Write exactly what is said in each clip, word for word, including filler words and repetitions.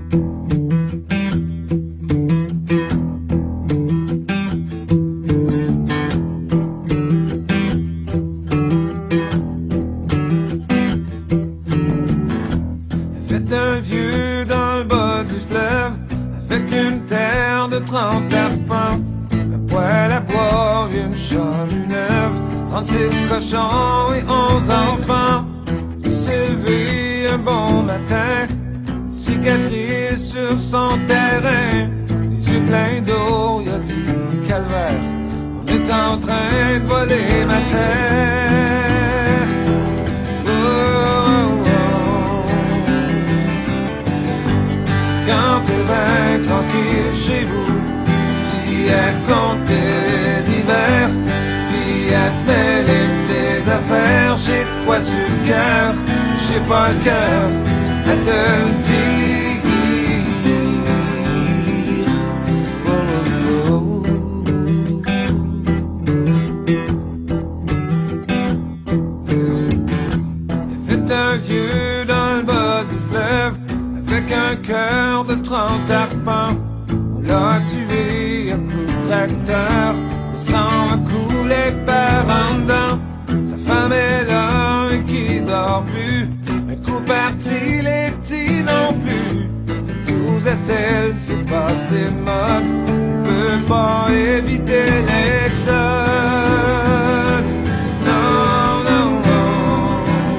Un vieux dans le bas du fleuve, avec une terre de trente arpents, un poêle à bois, une charrue neuve, trente-six cochons et onze enfants. Il s'est levé un bon matin, cicatrice sur son terrain, les yeux pleins d'eau, il a dit calvaire, on est en train de voler ma terre. Oh, quand t'es bien tranquille chez vous, si elle compte tes hivers, puis elle te mêle tes affaires, j'ai de quoi sur le cœur, j'ai pas le cœur à te le dire. Oh, oh, oh. Il fait un vieux dans le bas du fleuve, avec un cœur de trente arpents, on l'a tué à coups de tracteur, le sang a coulé par en dedans. Sa femme est là et qui dort plus, un coup parti, les petits non plus. Douze aisselles, c'est passé de mode, on peut pas éviter l'exode. Non, non, non.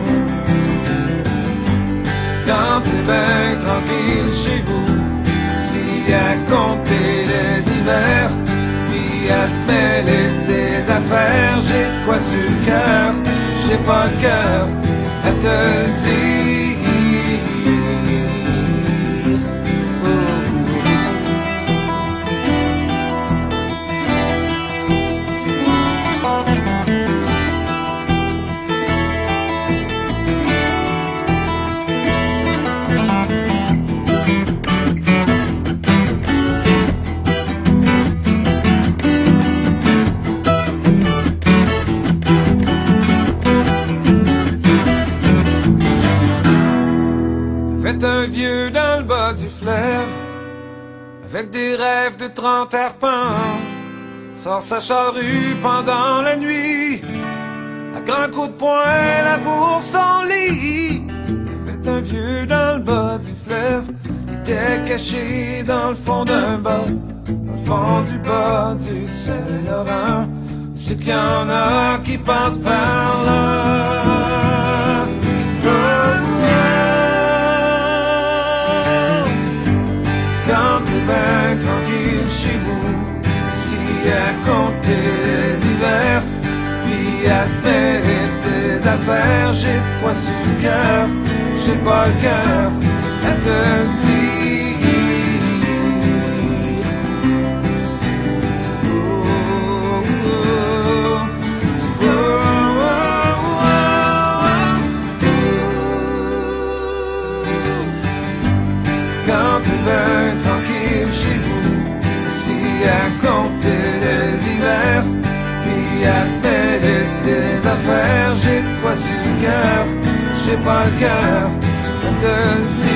Quand t'es bien tranquille chez vous, si à compter les hivers, puis à te mêler des affaires, j'ai de quoi sur le cœur, j'ai pas le cœur à te le dire. Fait un vieux dans le bas du fleuve, avec des rêves de trente arpents, sort sa charrue pendant la nuit, à grands coups de poing la bourse en lit. Fait un vieux dans le bas du fleuve, qui était caché dans le fond d'un bas, dans le fond du bas du Saint-Laurent. C'est qu'il y en a qui passent par là. Oh, quand t'es bien tranquille chez vous, si à compter les hivers, puis à te mêler tes affaires, j'ai de quoi sur le cœur, j'ai pas le cœur à te le dire. Oh, oh, oh, oh, oh, oh. Quand t'es bien tranquille chez vous, si à compter les hivers, puis à te mêler des affaires, j'ai de quoi sur le cœur, j'ai pas le cœur à te le dire.